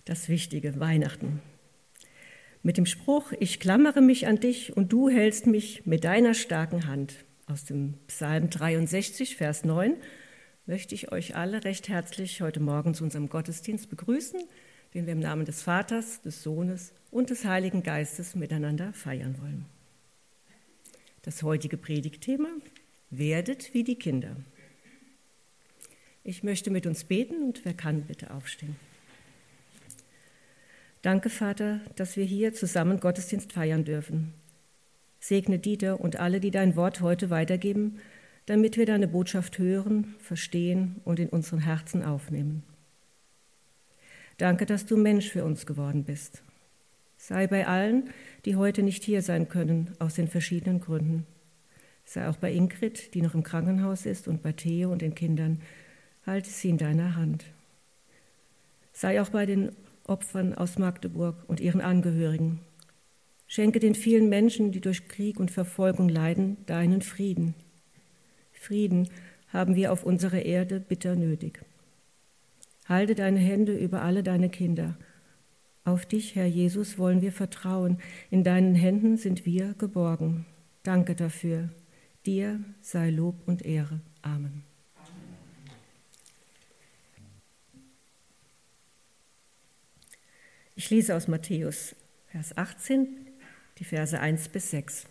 Das Wichtige, Weihnachten. Mit dem Spruch, ich klammere mich an dich und du hältst mich mit deiner starken Hand. Aus dem Psalm 63, Vers 9, möchte ich euch alle recht herzlich heute Morgen zu unserem Gottesdienst begrüßen, den wir im Namen des Vaters, des Sohnes und des Heiligen Geistes miteinander feiern wollen. Das heutige Predigtthema: Werdet wie die Kinder. Ich möchte mit uns beten und wer kann, bitte aufstehen. Danke, Vater, dass wir hier zusammen Gottesdienst feiern dürfen. Segne Dieter und alle, die dein Wort heute weitergeben, damit wir deine Botschaft hören, verstehen und in unseren Herzen aufnehmen. Danke, dass du Mensch für uns geworden bist. Sei bei allen, die heute nicht hier sein können, aus den verschiedenen Gründen. Sei auch bei Ingrid, die noch im Krankenhaus ist, und bei Theo und den Kindern. Halte sie in deiner Hand. Sei auch bei den Opfern aus Magdeburg und ihren Angehörigen. Schenke den vielen Menschen, die durch Krieg und Verfolgung leiden, deinen Frieden. Frieden haben wir auf unserer Erde bitter nötig. Halte deine Hände über alle deine Kinder. Auf dich, Herr Jesus, wollen wir vertrauen. In deinen Händen sind wir geborgen. Danke dafür. Dir sei Lob und Ehre. Amen. Ich lese aus Matthäus, Vers 18, die Verse 1 bis 6.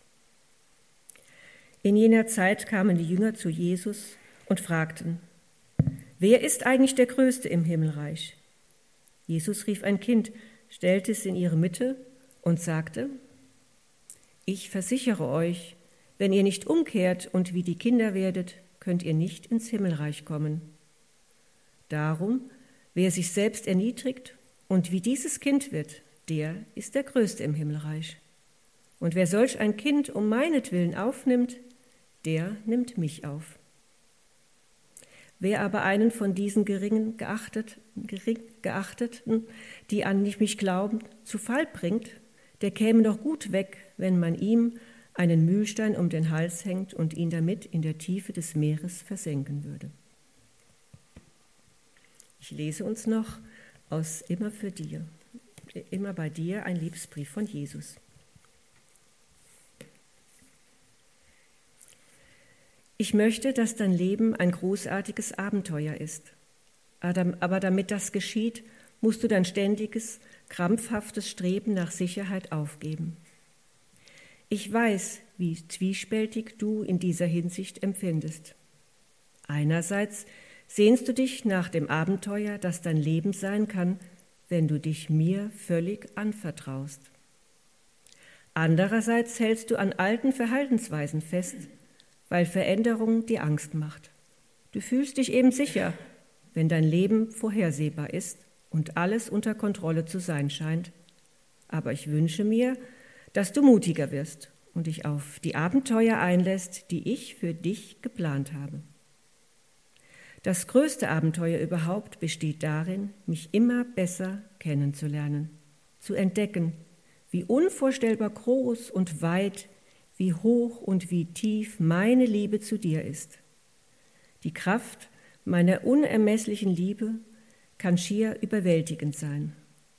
In jener Zeit kamen die Jünger zu Jesus und fragten: Wer ist eigentlich der Größte im Himmelreich? Jesus rief ein Kind, stellte es in ihre Mitte und sagte: Ich versichere euch, wenn ihr nicht umkehrt und wie die Kinder werdet, könnt ihr nicht ins Himmelreich kommen. Darum, wer sich selbst erniedrigt und wie dieses Kind wird, der ist der Größte im Himmelreich. Und wer solch ein Kind um meinetwillen aufnimmt, der nimmt mich auf. Wer aber einen von diesen gering geachteten, die an mich glauben, zu Fall bringt, der käme doch gut weg, wenn man ihm einen Mühlstein um den Hals hängt und ihn damit in der Tiefe des Meeres versenken würde. Ich lese uns noch aus Immer bei dir, ein Liebesbrief von Jesus. Ich möchte, dass dein Leben ein großartiges Abenteuer ist. Aber damit das geschieht, musst du dein ständiges, krampfhaftes Streben nach Sicherheit aufgeben. Ich weiß, wie zwiespältig du in dieser Hinsicht empfindest. Einerseits sehnst du dich nach dem Abenteuer, das dein Leben sein kann, wenn du dich mir völlig anvertraust. Andererseits hältst du an alten Verhaltensweisen fest, weil Veränderung dir Angst macht. Du fühlst dich eben sicher, wenn dein Leben vorhersehbar ist und alles unter Kontrolle zu sein scheint. Aber ich wünsche mir, dass du mutiger wirst und dich auf die Abenteuer einlässt, die ich für dich geplant habe. Das größte Abenteuer überhaupt besteht darin, mich immer besser kennenzulernen, zu entdecken, wie unvorstellbar groß und weit, wie hoch und wie tief meine Liebe zu dir ist. Die Kraft meiner unermesslichen Liebe kann schier überwältigend sein.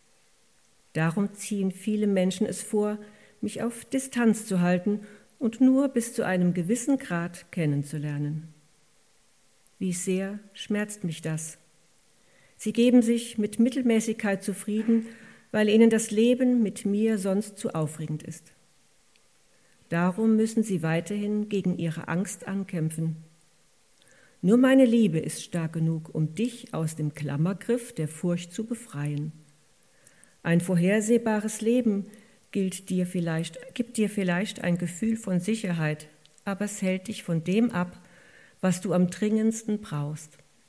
Darum ziehen viele Menschen es vor, mich auf Distanz zu halten und nur bis zu einem gewissen Grad kennenzulernen. Wie sehr schmerzt mich das. Sie geben sich mit Mittelmäßigkeit zufrieden, weil ihnen das Leben mit mir sonst zu aufregend ist. Darum müssen sie weiterhin gegen ihre Angst ankämpfen. Nur meine Liebe ist stark genug, um dich aus dem Klammergriff der Furcht zu befreien. Ein vorhersehbares Leben gibt dir vielleicht ein Gefühl von Sicherheit, aber es hält dich von dem ab, was du am dringendsten brauchst.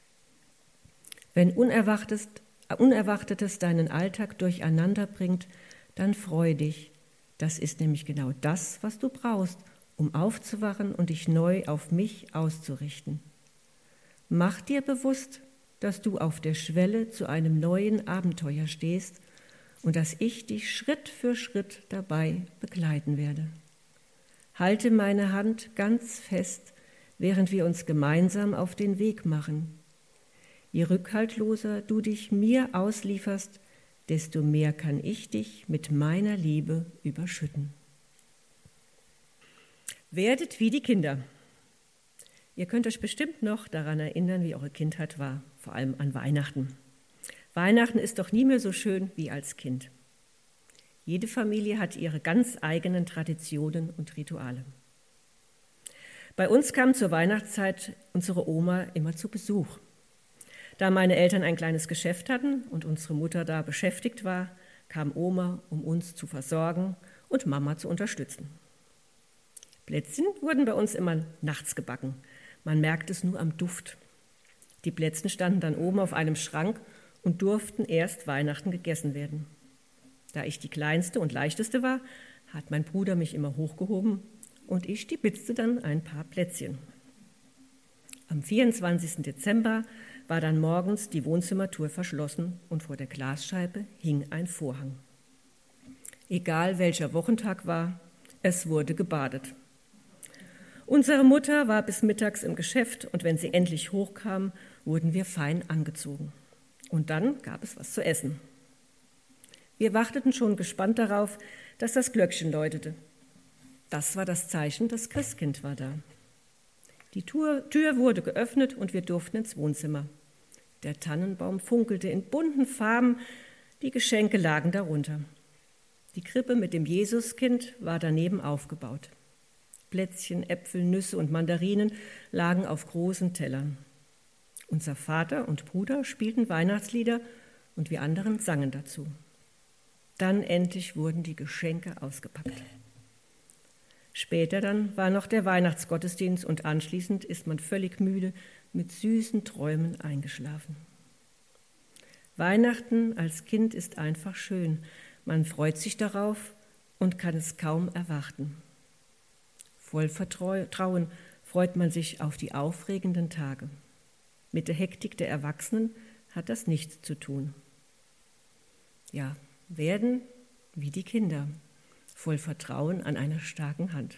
Wenn Unerwartetes deinen Alltag durcheinander bringt, dann freu dich. Das ist nämlich genau das, was du brauchst, um aufzuwachen und dich neu auf mich auszurichten. Mach dir bewusst, dass du auf der Schwelle zu einem neuen Abenteuer stehst und dass ich dich Schritt für Schritt dabei begleiten werde. Halte meine Hand ganz fest, während wir uns gemeinsam auf den Weg machen. Je rückhaltloser du dich mir auslieferst, desto mehr kann ich dich mit meiner Liebe überschütten. Werdet wie die Kinder. Ihr könnt euch bestimmt noch daran erinnern, wie eure Kindheit war, vor allem an Weihnachten. Weihnachten ist doch nie mehr so schön wie als Kind. Jede Familie hat ihre ganz eigenen Traditionen und Rituale. Bei uns kam zur Weihnachtszeit unsere Oma immer zu Besuch. Da meine Eltern ein kleines Geschäft hatten und unsere Mutter da beschäftigt war, kam Oma, um uns zu versorgen und Mama zu unterstützen. Plätzchen wurden bei uns immer nachts gebacken. Man merkt es nur am Duft. Die Plätzchen standen dann oben auf einem Schrank und durften erst Weihnachten gegessen werden. Da ich die kleinste und leichteste war, hat mein Bruder mich immer hochgehoben und ich stibitzte dann ein paar Plätzchen. Am 24. Dezember war dann morgens die Wohnzimmertür verschlossen und vor der Glasscheibe hing ein Vorhang. Egal welcher Wochentag war, es wurde gebadet. Unsere Mutter war bis mittags im Geschäft und wenn sie endlich hochkam, wurden wir fein angezogen. Und dann gab es was zu essen. Wir warteten schon gespannt darauf, dass das Glöckchen läutete. Das war das Zeichen, das Christkind war da. Die Tür wurde geöffnet und wir durften ins Wohnzimmer. Der Tannenbaum funkelte in bunten Farben, die Geschenke lagen darunter. Die Krippe mit dem Jesuskind war daneben aufgebaut. Plätzchen, Äpfel, Nüsse und Mandarinen lagen auf großen Tellern. Unser Vater und Bruder spielten Weihnachtslieder und wir anderen sangen dazu. Dann endlich wurden die Geschenke ausgepackt. Später dann war noch der Weihnachtsgottesdienst und anschließend ist man völlig müde mit süßen Träumen eingeschlafen. Weihnachten als Kind ist einfach schön. Man freut sich darauf und kann es kaum erwarten. Voll Vertrauen freut man sich auf die aufregenden Tage. Mit der Hektik der Erwachsenen hat das nichts zu tun. Ja, werden wie die Kinder, voll Vertrauen an einer starken Hand.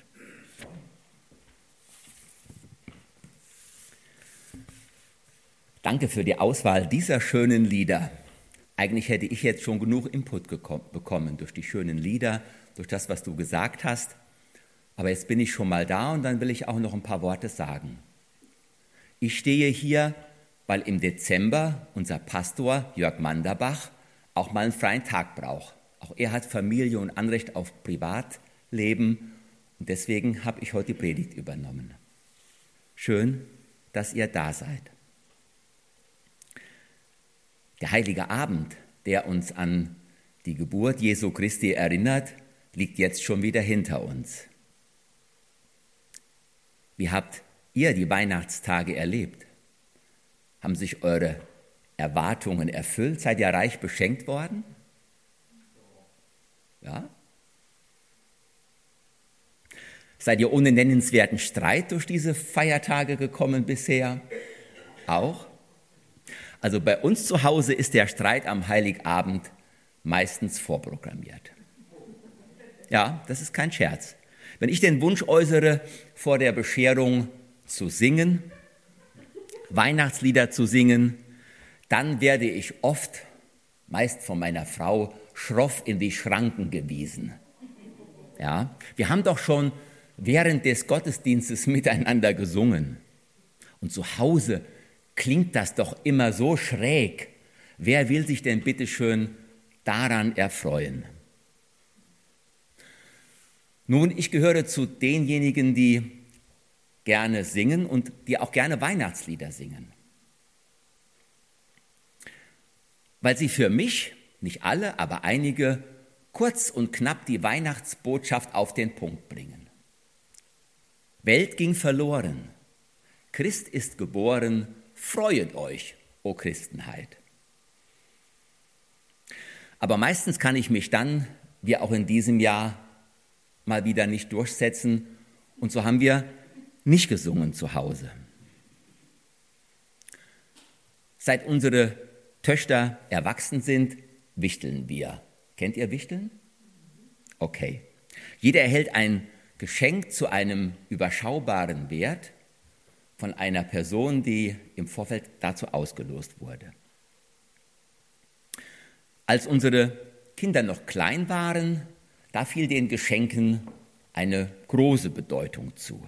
Danke für die Auswahl dieser schönen Lieder. Eigentlich hätte ich jetzt schon genug Input bekommen durch die schönen Lieder, durch das, was du gesagt hast. Aber jetzt bin ich schon mal da und dann will ich auch noch ein paar Worte sagen. Ich stehe hier, weil im Dezember unser Pastor Jörg Manderbach auch mal einen freien Tag braucht. Auch er hat Familie und Anrecht auf Privatleben und deswegen habe ich heute die Predigt übernommen. Schön, dass ihr da seid. Der heilige Abend, der uns an die Geburt Jesu Christi erinnert, liegt jetzt schon wieder hinter uns. Wie habt ihr die Weihnachtstage erlebt? Haben sich eure Erwartungen erfüllt? Seid ihr reich beschenkt worden? Ja? Seid ihr ohne nennenswerten Streit durch diese Feiertage gekommen bisher? Auch? Also bei uns zu Hause ist der Streit am Heiligabend meistens vorprogrammiert. Ja, das ist kein Scherz. Wenn ich den Wunsch äußere, vor der Bescherung zu singen, Weihnachtslieder zu singen, dann werde ich oft, meist von meiner Frau, schroff in die Schranken gewiesen. Ja, wir haben doch schon während des Gottesdienstes miteinander gesungen. Und zu Hause klingt das doch immer so schräg. Wer will sich denn bitteschön daran erfreuen? Nun, ich gehöre zu denjenigen, die gerne singen und die auch gerne Weihnachtslieder singen. Weil sie für mich, nicht alle, aber einige, kurz und knapp die Weihnachtsbotschaft auf den Punkt bringen. Welt ging verloren, Christ ist geboren, freuet euch, o Christenheit. Aber meistens kann ich mich dann, wie auch in diesem Jahr, mal wieder nicht durchsetzen und so haben wir nicht gesungen zu Hause. Seit unsere Töchter erwachsen sind, wichteln wir. Kennt ihr Wichteln? Okay. Jeder erhält ein Geschenk zu einem überschaubaren Wert von einer Person, die im Vorfeld dazu ausgelost wurde. Als unsere Kinder noch klein waren, da fiel den Geschenken eine große Bedeutung zu.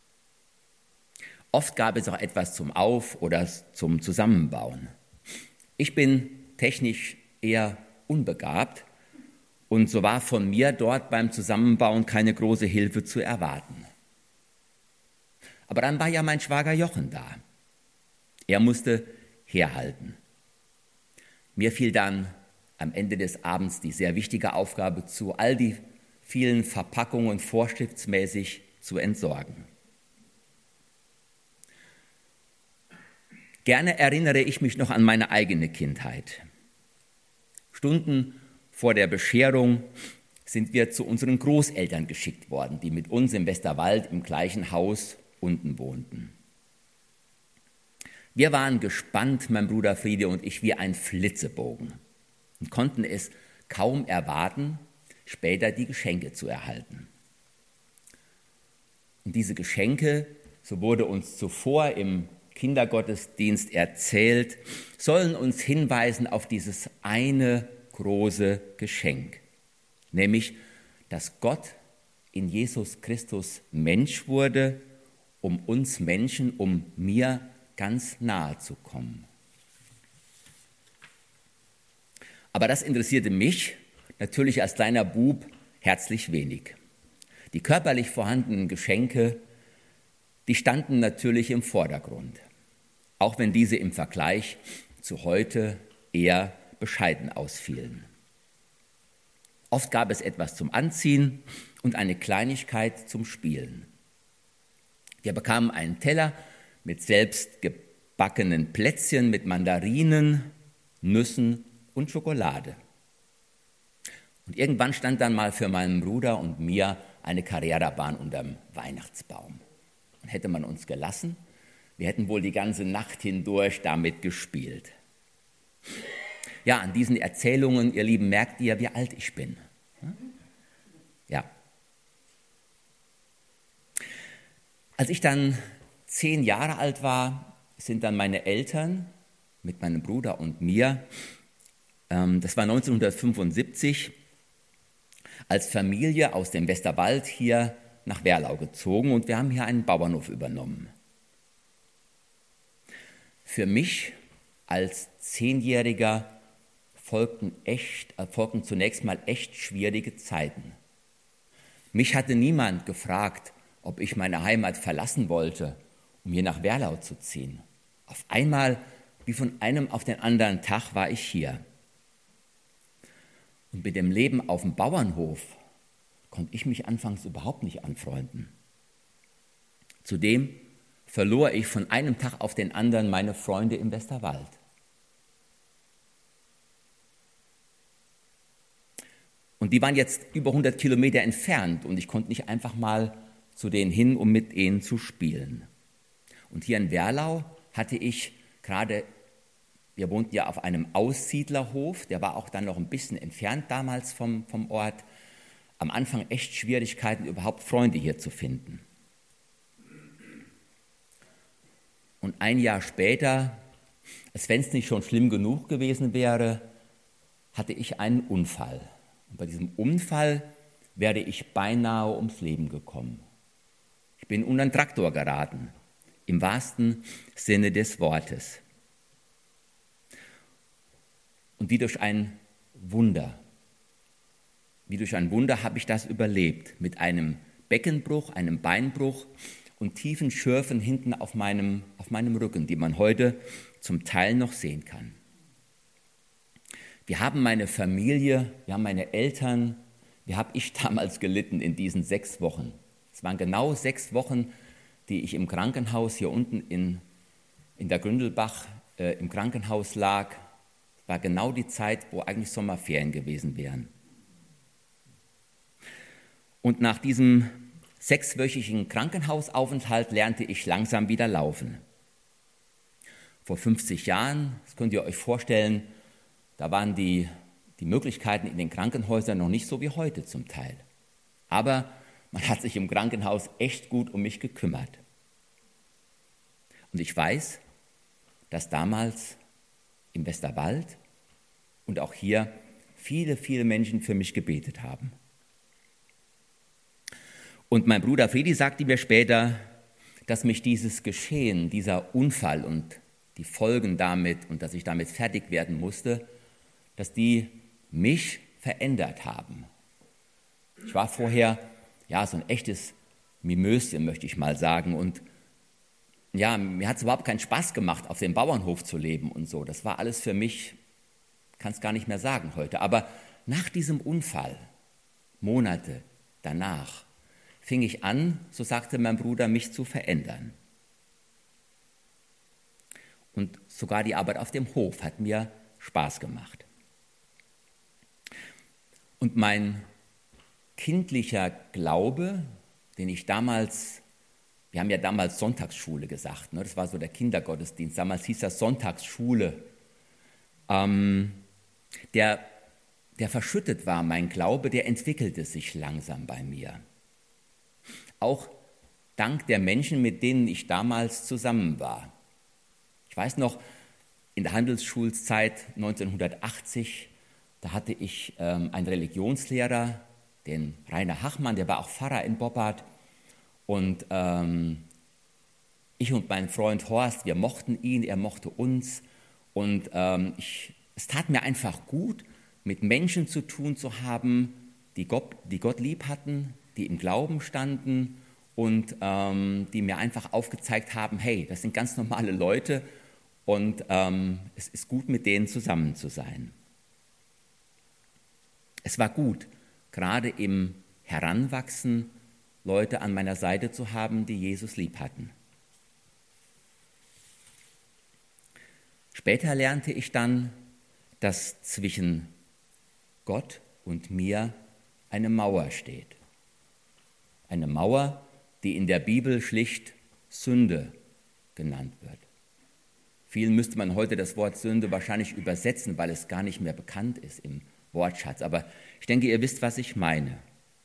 Oft gab es auch etwas zum Auf- oder zum Zusammenbauen. Ich bin technisch eher unbegabt und so war von mir dort beim Zusammenbauen keine große Hilfe zu erwarten. Aber dann war ja mein Schwager Jochen da. Er musste herhalten. Mir fiel dann am Ende des Abends die sehr wichtige Aufgabe zu, all die vielen Verpackungen vorschriftsmäßig zu entsorgen. Gerne erinnere ich mich noch an meine eigene Kindheit. Stunden vor der Bescherung sind wir zu unseren Großeltern geschickt worden, die mit uns im Westerwald im gleichen Haus unten wohnten. Wir waren gespannt, mein Bruder Friede und ich, wie ein Flitzebogen und konnten es kaum erwarten, später die Geschenke zu erhalten. Und diese Geschenke, so wurde uns zuvor im Kindergottesdienst erzählt, sollen uns hinweisen auf dieses eine große Geschenk, nämlich, dass Gott in Jesus Christus Mensch wurde, um uns Menschen, um mir ganz nahe zu kommen. Aber das interessierte mich natürlich als kleiner Bub herzlich wenig. Die körperlich vorhandenen Geschenke, die standen natürlich im Vordergrund, auch wenn diese im Vergleich zu heute eher bescheiden ausfielen. Oft gab es etwas zum Anziehen und eine Kleinigkeit zum Spielen. Wir bekamen einen Teller mit selbst gebackenen Plätzchen mit Mandarinen, Nüssen und Schokolade. Und irgendwann stand dann mal für meinen Bruder und mir eine Carrera-Bahn unterm Weihnachtsbaum. Und hätte man uns gelassen, wir hätten wohl die ganze Nacht hindurch damit gespielt. Ja, an diesen Erzählungen, ihr Lieben, merkt ihr, wie alt ich bin. Ja. Als ich dann 10 Jahre alt war, sind dann meine Eltern mit meinem Bruder und mir, das war 1975, als Familie aus dem Westerwald hier nach Werlau gezogen und wir haben hier einen Bauernhof übernommen. Für mich als 10-Jähriger folgten zunächst mal echt schwierige Zeiten. Mich hatte niemand gefragt, ob ich meine Heimat verlassen wollte, um hier nach Werlau zu ziehen. Auf einmal, wie von einem auf den anderen Tag, war ich hier. Und mit dem Leben auf dem Bauernhof konnte ich mich anfangs überhaupt nicht anfreunden. Zudem verlor ich von einem Tag auf den anderen meine Freunde im Westerwald. Und die waren jetzt über 100 Kilometer entfernt und ich konnte nicht einfach mal zu denen hin, um mit ihnen zu spielen. Und hier in Werlau hatte ich gerade, wir wohnten ja auf einem Aussiedlerhof, der war auch dann noch ein bisschen entfernt damals vom Ort, am Anfang echt Schwierigkeiten, überhaupt Freunde hier zu finden. Und ein Jahr später, als wenn es nicht schon schlimm genug gewesen wäre, hatte ich einen Unfall. Und bei diesem Unfall wäre ich beinahe ums Leben gekommen. Ich bin unter einen Traktor geraten, im wahrsten Sinne des Wortes. Und wie durch ein Wunder habe ich das überlebt, mit einem Beckenbruch, einem Beinbruch und tiefen Schürfen hinten auf meinem Rücken, die man heute zum Teil noch sehen kann. Wir haben meine Familie, wir haben meine Eltern, wie habe ich damals gelitten in diesen 6 Wochen. Es waren genau 6 Wochen, die ich im Krankenhaus hier unten in der Gründelbach im Krankenhaus lag. Es war genau die Zeit, wo eigentlich Sommerferien gewesen wären. Und nach diesem 6-wöchigen Krankenhausaufenthalt lernte ich langsam wieder laufen. Vor 50 Jahren, das könnt ihr euch vorstellen, da waren die Möglichkeiten in den Krankenhäusern noch nicht so wie heute zum Teil. Aber man hat sich im Krankenhaus echt gut um mich gekümmert. Und ich weiß, dass damals im Westerwald und auch hier viele, viele Menschen für mich gebetet haben. Und mein Bruder Friedi sagte mir später, dass mich dieses Geschehen, dieser Unfall und die Folgen damit und dass ich damit fertig werden musste, dass die mich verändert haben. Ich war vorher so ein echtes Mimöschen, möchte ich mal sagen. Und ja, mir hat es überhaupt keinen Spaß gemacht, auf dem Bauernhof zu leben und so. Das war alles für mich, kann es gar nicht mehr sagen heute. Aber nach diesem Unfall, Monate danach, fing ich an, so sagte mein Bruder, mich zu verändern. Und sogar die Arbeit auf dem Hof hat mir Spaß gemacht. Und mein kindlicher Glaube, den ich damals, wir haben ja damals Sonntagsschule gesagt, ne? Das war so der Kindergottesdienst, damals hieß das Sonntagsschule, der verschüttet war, mein Glaube, der entwickelte sich langsam bei mir. Auch dank der Menschen, mit denen ich damals zusammen war. Ich weiß noch, in der Handelsschulzeit 1980, da hatte ich einen Religionslehrer, den Rainer Hachmann, der war auch Pfarrer in Boppard. Und ich und mein Freund Horst, wir mochten ihn, er mochte uns. Und es tat mir einfach gut, mit Menschen zu tun zu haben, die Gott lieb hatten, die im Glauben standen und die mir einfach aufgezeigt haben, hey, das sind ganz normale Leute und es ist gut, mit denen zusammen zu sein. Es war gut, gerade im Heranwachsen Leute an meiner Seite zu haben, die Jesus lieb hatten. Später lernte ich dann, dass zwischen Gott und mir eine Mauer steht. Eine Mauer, die in der Bibel schlicht Sünde genannt wird. Vielen müsste man heute das Wort Sünde wahrscheinlich übersetzen, weil es gar nicht mehr bekannt ist im Wortschatz. Aber ich denke, ihr wisst, was ich meine.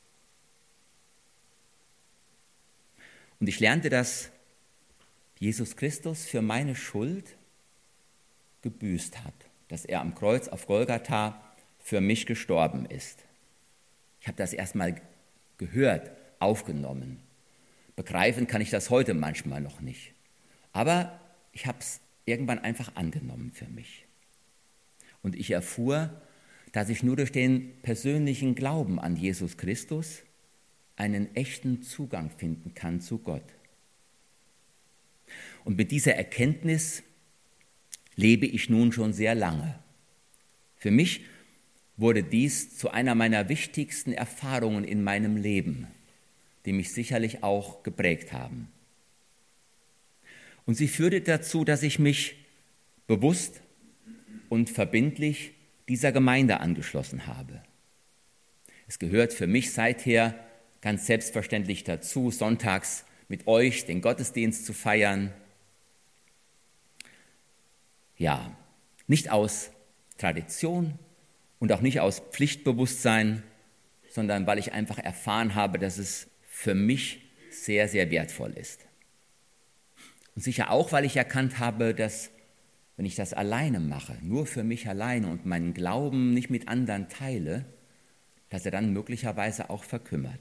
Und ich lernte, dass Jesus Christus für meine Schuld gebüßt hat, dass er am Kreuz auf Golgatha für mich gestorben ist. Ich habe das erstmal gehört, aufgenommen. Begreifen kann ich das heute manchmal noch nicht. Aber ich habe es irgendwann einfach angenommen für mich. Und ich erfuhr, dass ich nur durch den persönlichen Glauben an Jesus Christus einen echten Zugang finden kann zu Gott. Und mit dieser Erkenntnis lebe ich nun schon sehr lange. Für mich wurde dies zu einer meiner wichtigsten Erfahrungen in meinem Leben, die mich sicherlich auch geprägt haben. Und sie führte dazu, dass ich mich bewusst und verbindlich dieser Gemeinde angeschlossen habe. Es gehört für mich seither ganz selbstverständlich dazu, sonntags mit euch den Gottesdienst zu feiern. Ja, nicht aus Tradition und auch nicht aus Pflichtbewusstsein, sondern weil ich einfach erfahren habe, dass es für mich sehr, sehr wertvoll ist. Und sicher auch, weil ich erkannt habe, dass, wenn ich das alleine mache, nur für mich alleine und meinen Glauben nicht mit anderen teile, dass er dann möglicherweise auch verkümmert.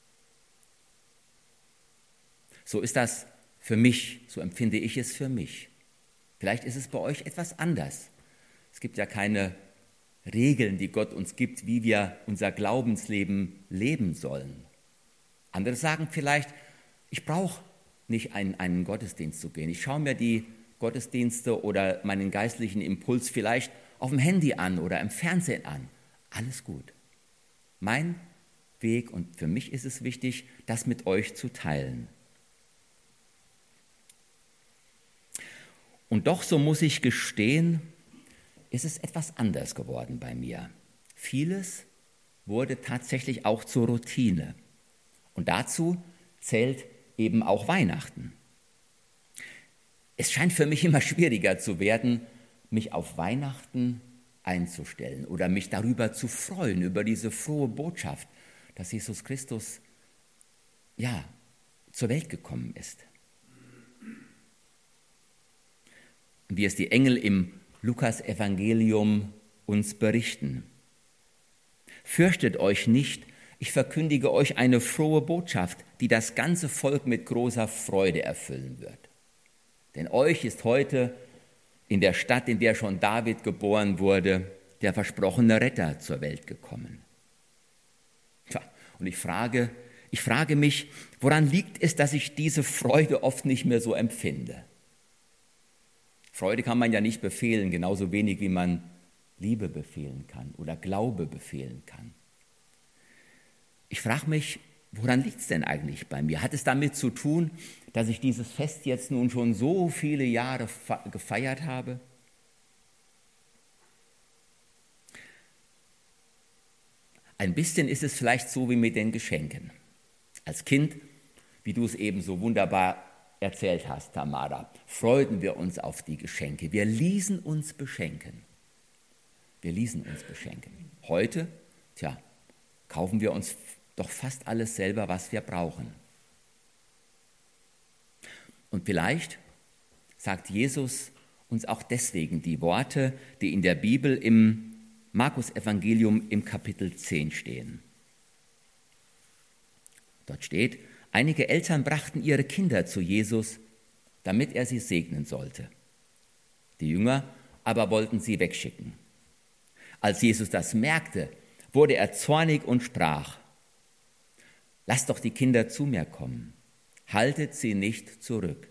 So ist das für mich, so empfinde ich es für mich. Vielleicht ist es bei euch etwas anders. Es gibt ja keine Regeln, die Gott uns gibt, wie wir unser Glaubensleben leben sollen. Andere sagen vielleicht, ich brauche nicht einen Gottesdienst zu gehen. Ich schaue mir die Gottesdienste oder meinen geistlichen Impuls vielleicht auf dem Handy an oder im Fernsehen an. Alles gut. Mein Weg, und für mich ist es wichtig, das mit euch zu teilen. Und doch, so muss ich gestehen, ist es etwas anders geworden bei mir. Vieles wurde tatsächlich auch zur Routine. Und dazu zählt eben auch Weihnachten. Es scheint für mich immer schwieriger zu werden, mich auf Weihnachten einzustellen oder mich darüber zu freuen, über diese frohe Botschaft, dass Jesus Christus zur Welt gekommen ist. Wie es die Engel im Lukas-Evangelium uns berichten. Fürchtet euch nicht, ich verkündige euch eine frohe Botschaft, die das ganze Volk mit großer Freude erfüllen wird. Denn euch ist heute in der Stadt, in der schon David geboren wurde, der versprochene Retter zur Welt gekommen. Tja, und ich frage mich, woran liegt es, dass ich diese Freude oft nicht mehr so empfinde? Freude kann man ja nicht befehlen, genauso wenig wie man Liebe befehlen kann oder Glaube befehlen kann. Ich frage mich, woran liegt es denn eigentlich bei mir? Hat es damit zu tun, dass ich dieses Fest jetzt nun schon so viele Jahre gefeiert habe? Ein bisschen ist es vielleicht so wie mit den Geschenken. Als Kind, wie du es eben so wunderbar erzählt hast, Tamara, freuten wir uns auf die Geschenke. Wir ließen uns beschenken. Heute, kaufen wir uns doch fast alles selber, was wir brauchen. Und vielleicht sagt Jesus uns auch deswegen die Worte, die in der Bibel im Markus-Evangelium im Kapitel 10 stehen. Dort steht, einige Eltern brachten ihre Kinder zu Jesus, damit er sie segnen sollte. Die Jünger aber wollten sie wegschicken. Als Jesus das merkte, wurde er zornig und sprach, lasst doch die Kinder zu mir kommen, haltet sie nicht zurück.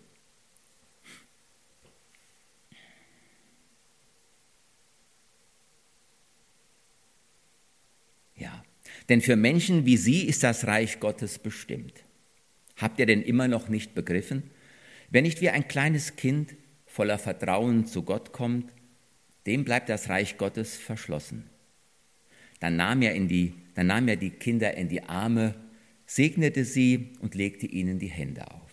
Ja, denn für Menschen wie Sie ist das Reich Gottes bestimmt. Habt ihr denn immer noch nicht begriffen? Wer nicht wie ein kleines Kind voller Vertrauen zu Gott kommt, dem bleibt das Reich Gottes verschlossen. Dann nahm er die Kinder in die Arme, segnete sie und legte ihnen die Hände auf.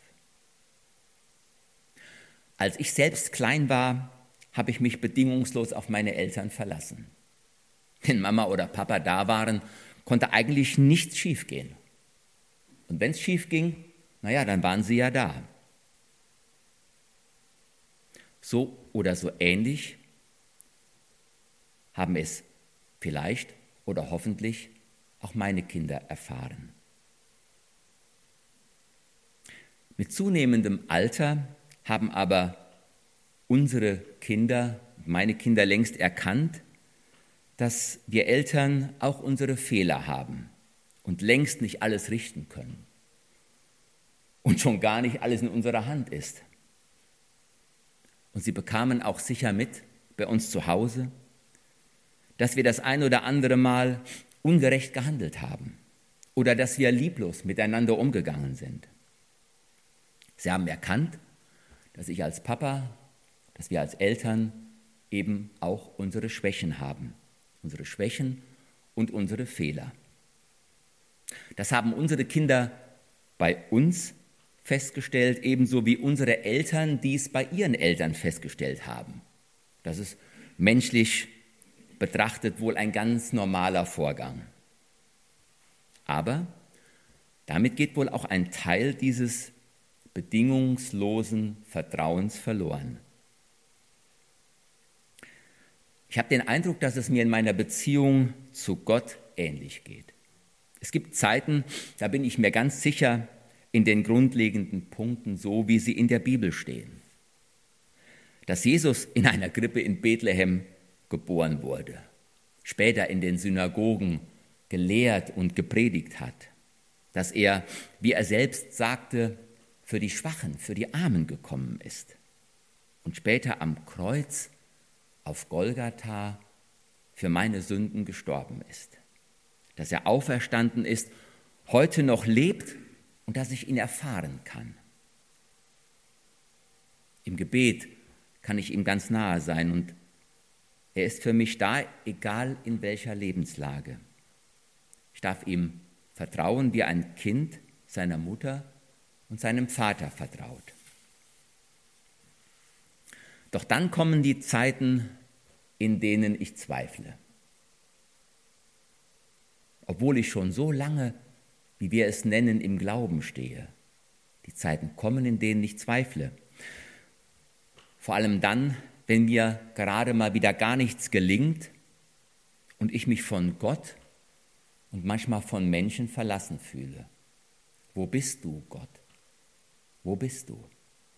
Als ich selbst klein war, habe ich mich bedingungslos auf meine Eltern verlassen. Wenn Mama oder Papa da waren, konnte eigentlich nichts schiefgehen. Und wenn es schief ging, dann waren sie ja da. So oder so ähnlich haben es vielleicht oder hoffentlich auch meine Kinder erfahren. Mit zunehmendem Alter haben aber unsere Kinder, meine Kinder längst erkannt, dass wir Eltern auch unsere Fehler haben und längst nicht alles richten können und schon gar nicht alles in unserer Hand ist. Und sie bekamen auch sicher mit bei uns zu Hause, dass wir das ein oder andere Mal ungerecht gehandelt haben oder dass wir lieblos miteinander umgegangen sind. Sie haben erkannt, dass ich als Papa, dass wir als Eltern eben auch unsere Schwächen haben. Unsere Schwächen und unsere Fehler. Das haben unsere Kinder bei uns festgestellt, ebenso wie unsere Eltern dies bei ihren Eltern festgestellt haben. Das ist menschlich betrachtet wohl ein ganz normaler Vorgang. Aber damit geht wohl auch ein Teil dieses bedingungslosen Vertrauens verloren. Ich habe den Eindruck, dass es mir in meiner Beziehung zu Gott ähnlich geht. Es gibt Zeiten, da bin ich mir ganz sicher in den grundlegenden Punkten so, wie sie in der Bibel stehen. Dass Jesus in einer Krippe in Bethlehem geboren wurde, später in den Synagogen gelehrt und gepredigt hat, dass er, wie er selbst sagte, für die Schwachen, für die Armen gekommen ist und später am Kreuz auf Golgatha für meine Sünden gestorben ist, dass er auferstanden ist, heute noch lebt und dass ich ihn erfahren kann. Im Gebet kann ich ihm ganz nahe sein und er ist für mich da, egal in welcher Lebenslage. Ich darf ihm vertrauen, wie ein Kind seiner Mutter und seinem Vater vertraut. Doch dann kommen die Zeiten, in denen ich zweifle. Obwohl ich schon so lange, wie wir es nennen, im Glauben stehe. Die Zeiten kommen, in denen ich zweifle. Vor allem dann, wenn mir gerade mal wieder gar nichts gelingt und ich mich von Gott und manchmal von Menschen verlassen fühle. Wo bist du, Gott? Wo bist du?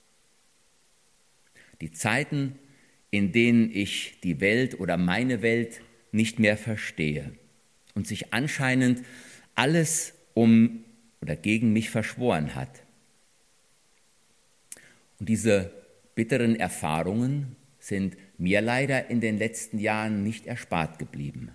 Die Zeiten, in denen ich die Welt oder meine Welt nicht mehr verstehe und sich anscheinend alles um oder gegen mich verschworen hat. Und diese bitteren Erfahrungen sind mir leider in den letzten Jahren nicht erspart geblieben.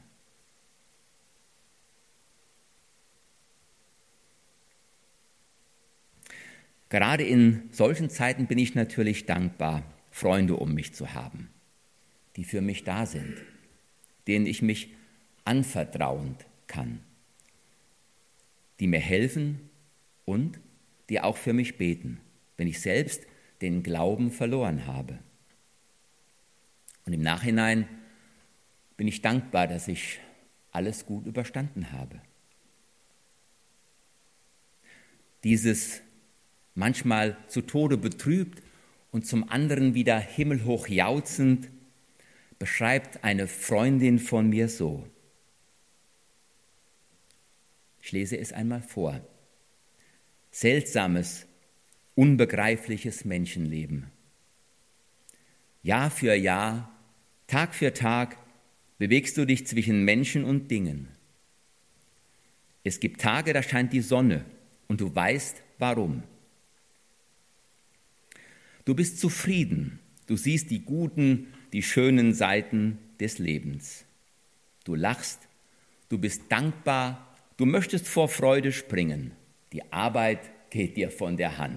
Gerade in solchen Zeiten bin ich natürlich dankbar, Freunde um mich zu haben, die für mich da sind, denen ich mich anvertrauen kann, die mir helfen und die auch für mich beten, wenn ich selbst den Glauben verloren habe. Und im Nachhinein bin ich dankbar, dass ich alles gut überstanden habe. Dieses manchmal zu Tode betrübt und zum anderen wieder himmelhoch jauchzend beschreibt eine Freundin von mir so. Ich lese es einmal vor. Seltsames, unbegreifliches Menschenleben. Jahr für Jahr, Tag für Tag bewegst du dich zwischen Menschen und Dingen. Es gibt Tage, da scheint die Sonne und du weißt, warum. Du bist zufrieden, du siehst die guten, die schönen Seiten des Lebens. Du lachst, du bist dankbar, du möchtest vor Freude springen. Die Arbeit geht dir von der Hand.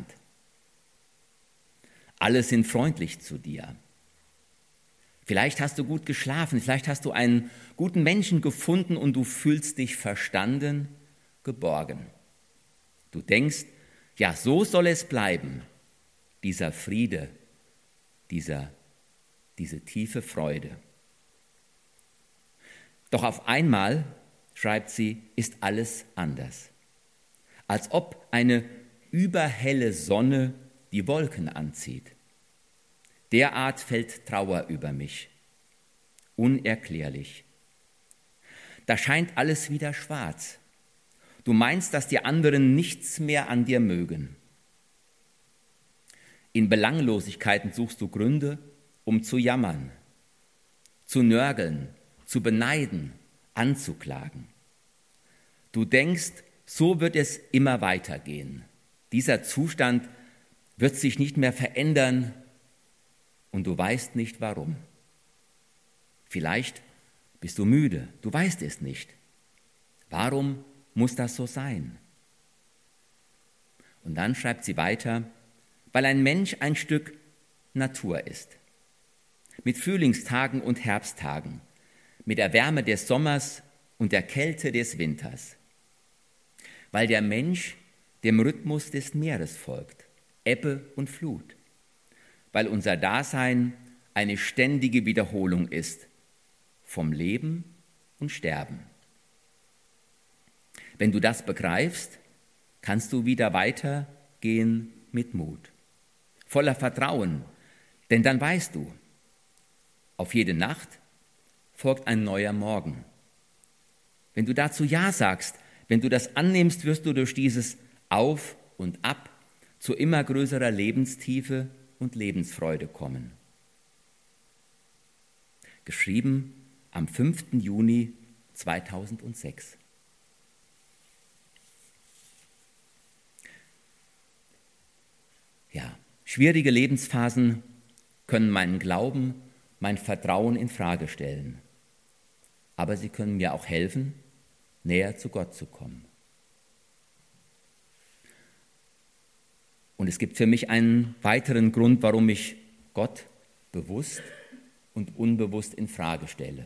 Alle sind freundlich zu dir. Vielleicht hast du gut geschlafen, vielleicht hast du einen guten Menschen gefunden und du fühlst dich verstanden, geborgen. Du denkst, ja, so soll es bleiben. Dieser Friede, diese tiefe Freude. Doch auf einmal, schreibt sie, ist alles anders. Als ob eine überhelle Sonne die Wolken anzieht. Derart fällt Trauer über mich. Unerklärlich. Da scheint alles wieder schwarz. Du meinst, dass die anderen nichts mehr an dir mögen. In Belanglosigkeiten suchst du Gründe, um zu jammern, zu nörgeln, zu beneiden, anzuklagen. Du denkst, so wird es immer weitergehen. Dieser Zustand wird sich nicht mehr verändern und du weißt nicht warum. Vielleicht bist du müde, du weißt es nicht. Warum muss das so sein? Und dann schreibt sie weiter, weil ein Mensch ein Stück Natur ist. Mit Frühlingstagen und Herbsttagen, mit der Wärme des Sommers und der Kälte des Winters. Weil der Mensch dem Rhythmus des Meeres folgt, Ebbe und Flut. Weil unser Dasein eine ständige Wiederholung ist vom Leben und Sterben. Wenn du das begreifst, kannst du wieder weitergehen mit Mut, voller Vertrauen, denn dann weißt du, auf jede Nacht folgt ein neuer Morgen. Wenn du dazu Ja sagst, wenn du das annimmst, wirst du durch dieses Auf und Ab zu immer größerer Lebenstiefe und Lebensfreude kommen. Geschrieben am 5. Juni 2006. Ja, schwierige Lebensphasen können meinen Glauben, mein Vertrauen in Frage stellen. Aber sie können mir auch helfen, näher zu Gott zu kommen. Und es gibt für mich einen weiteren Grund, warum ich Gott bewusst und unbewusst in Frage stelle.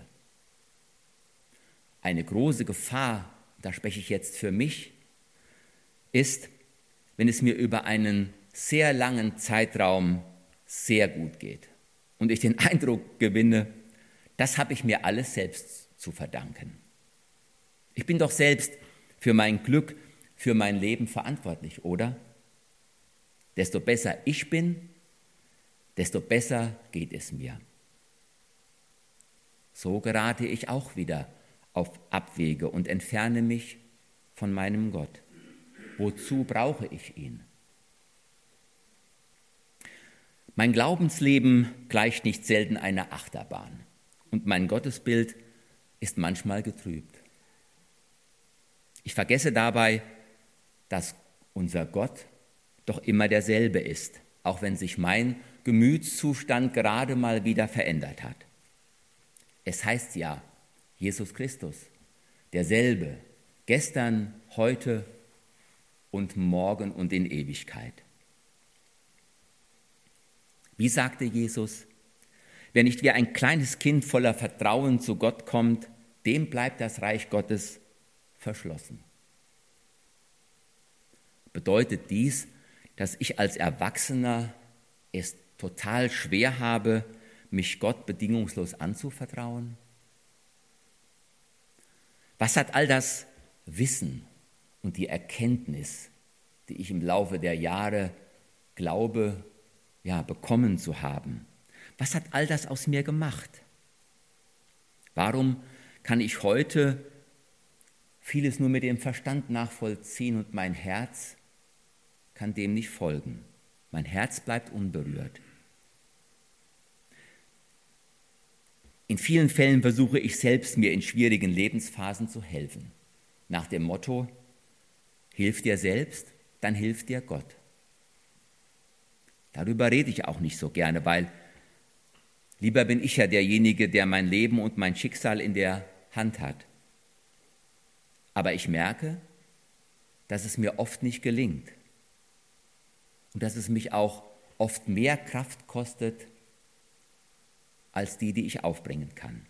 Eine große Gefahr, da spreche ich jetzt für mich, ist, wenn es mir über einen sehr langen Zeitraum sehr gut geht und ich den Eindruck gewinne, das habe ich mir alles selbst zu verdanken. Ich bin doch selbst für mein Glück, für mein Leben verantwortlich, oder? Desto besser ich bin, desto besser geht es mir. So gerate ich auch wieder auf Abwege und entferne mich von meinem Gott. Wozu brauche ich ihn? Mein Glaubensleben gleicht nicht selten einer Achterbahn und mein Gottesbild ist manchmal getrübt. Ich vergesse dabei, dass unser Gott doch immer derselbe ist, auch wenn sich mein Gemütszustand gerade mal wieder verändert hat. Es heißt ja, Jesus Christus, derselbe, gestern, heute und morgen und in Ewigkeit. Wie sagte Jesus, wer nicht wie ein kleines Kind voller Vertrauen zu Gott kommt, dem bleibt das Reich Gottes verschlossen. Bedeutet dies, dass ich als Erwachsener es total schwer habe, mich Gott bedingungslos anzuvertrauen? Was hat all das Wissen und die Erkenntnis, die ich im Laufe der Jahre glaube, bekommen zu haben, was hat all das aus mir gemacht? Warum kann ich heute vieles nur mit dem Verstand nachvollziehen und mein Herz kann dem nicht folgen? Mein Herz bleibt unberührt. In vielen Fällen versuche ich selbst, mir in schwierigen Lebensphasen zu helfen. Nach dem Motto, hilf dir selbst, dann hilft dir Gott. Darüber rede ich auch nicht so gerne, weil lieber bin ich ja derjenige, der mein Leben und mein Schicksal in der Hand hat. Aber ich merke, dass es mir oft nicht gelingt und dass es mich auch oft mehr Kraft kostet, als die ich aufbringen kann.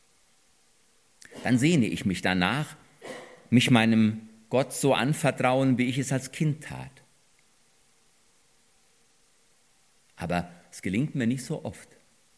Dann sehne ich mich danach, mich meinem Gott so anvertrauen, wie ich es als Kind tat. Aber es gelingt mir nicht so oft.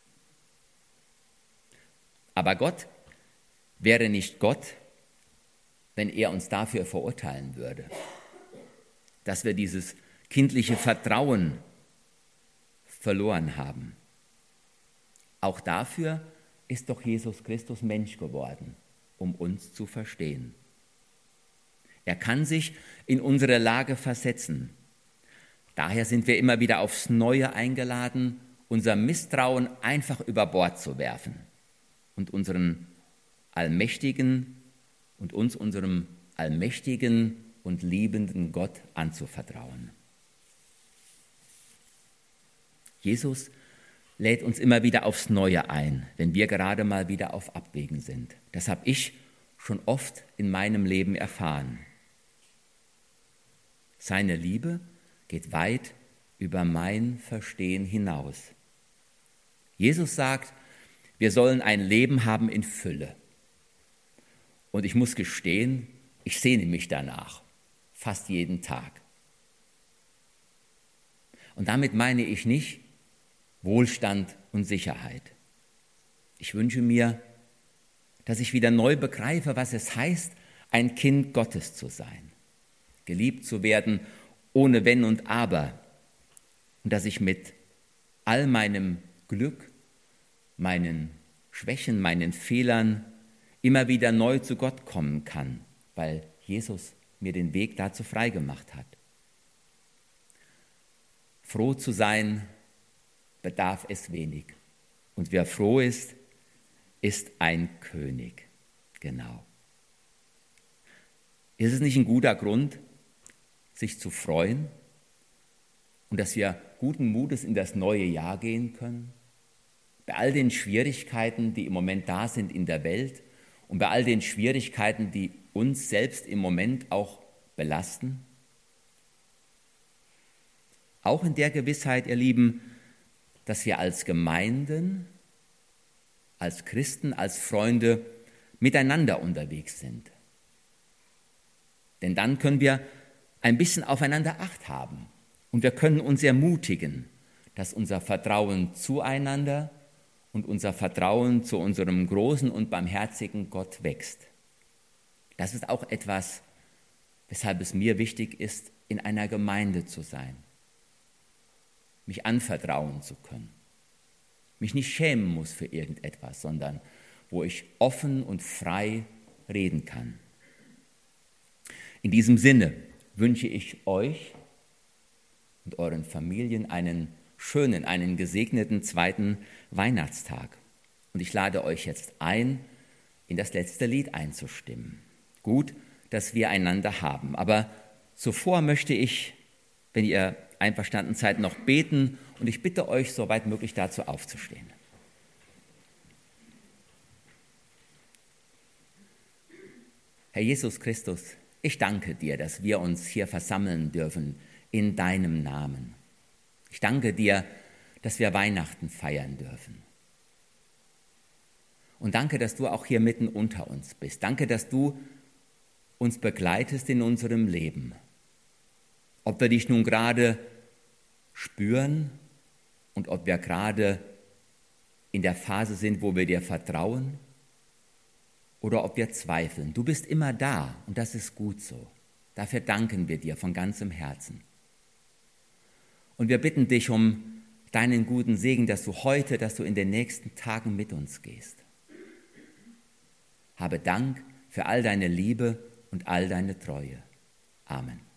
Aber Gott wäre nicht Gott, wenn er uns dafür verurteilen würde, dass wir dieses kindliche Vertrauen verloren haben. Auch dafür ist doch Jesus Christus Mensch geworden, um uns zu verstehen. Er kann sich in unsere Lage versetzen. Daher sind wir immer wieder aufs Neue eingeladen, unser Misstrauen einfach über Bord zu werfen und unserem allmächtigen und liebenden Gott anzuvertrauen. Jesus lädt uns immer wieder aufs Neue ein, wenn wir gerade mal wieder auf Abwägen sind. Das habe ich schon oft in meinem Leben erfahren. Seine Liebe geht weit über mein Verstehen hinaus. Jesus sagt, wir sollen ein Leben haben in Fülle. Und ich muss gestehen, ich sehne mich danach, fast jeden Tag. Und damit meine ich nicht Wohlstand und Sicherheit. Ich wünsche mir, dass ich wieder neu begreife, was es heißt, ein Kind Gottes zu sein, geliebt zu werden, ohne Wenn und Aber, und dass ich mit all meinem Glück, meinen Schwächen, meinen Fehlern immer wieder neu zu Gott kommen kann, weil Jesus mir den Weg dazu freigemacht hat. Froh zu sein bedarf es wenig. Und wer froh ist, ist ein König. Genau. Ist es nicht ein guter Grund, sich zu freuen und dass wir guten Mutes in das neue Jahr gehen können? Bei all den Schwierigkeiten, die im Moment da sind in der Welt und bei all den Schwierigkeiten, die uns selbst im Moment auch belasten? Auch in der Gewissheit, ihr Lieben, dass wir als Gemeinden, als Christen, als Freunde miteinander unterwegs sind. Denn dann können wir ein bisschen aufeinander Acht haben und wir können uns ermutigen, dass unser Vertrauen zueinander und unser Vertrauen zu unserem großen und barmherzigen Gott wächst. Das ist auch etwas, weshalb es mir wichtig ist, in einer Gemeinde zu sein, mich anvertrauen zu können, mich nicht schämen muss für irgendetwas, sondern wo ich offen und frei reden kann. In diesem Sinne wünsche ich euch und euren Familien einen schönen, einen gesegneten zweiten Weihnachtstag. Und ich lade euch jetzt ein, in das letzte Lied einzustimmen. Gut, dass wir einander haben. Aber zuvor möchte ich, wenn ihr einverstanden seid, noch beten und ich bitte euch, soweit möglich dazu aufzustehen. Herr Jesus Christus, ich danke dir, dass wir uns hier versammeln dürfen in deinem Namen. Ich danke dir, dass wir Weihnachten feiern dürfen. Und danke, dass du auch hier mitten unter uns bist. Danke, dass du uns begleitest in unserem Leben. Ob wir dich nun gerade spüren und ob wir gerade in der Phase sind, wo wir dir vertrauen oder ob wir zweifeln. Du bist immer da und das ist gut so. Dafür danken wir dir von ganzem Herzen. Und wir bitten dich um deinen guten Segen, dass du heute, dass du in den nächsten Tagen mit uns gehst. Habe Dank für all deine Liebe und all deine Treue. Amen.